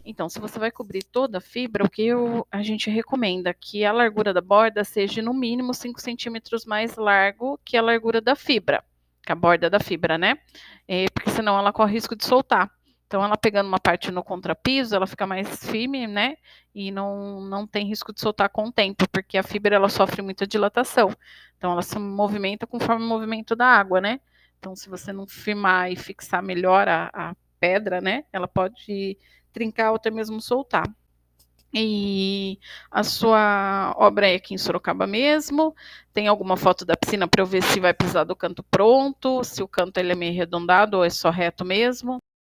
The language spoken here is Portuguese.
Então, se você vai cobrir toda a fibra, o que a gente recomenda? Que a largura da borda seja no mínimo 5 centímetros mais largo que a largura da fibra, que a borda da fibra, né? Porque senão ela corre risco de soltar. Então, ela pegando uma parte no contrapiso, ela fica mais firme, né? E não tem risco de soltar com o tempo, porque a fibra ela sofre muita dilatação. Então, ela se movimenta conforme o movimento da água, né? Então, se você não firmar e fixar melhor a pedra, né? Ela pode trincar ou até mesmo soltar. E a sua obra é aqui em Sorocaba mesmo? Tem alguma foto da piscina para eu ver se vai precisar do canto pronto? Se o canto ele é meio arredondado ou é só reto mesmo?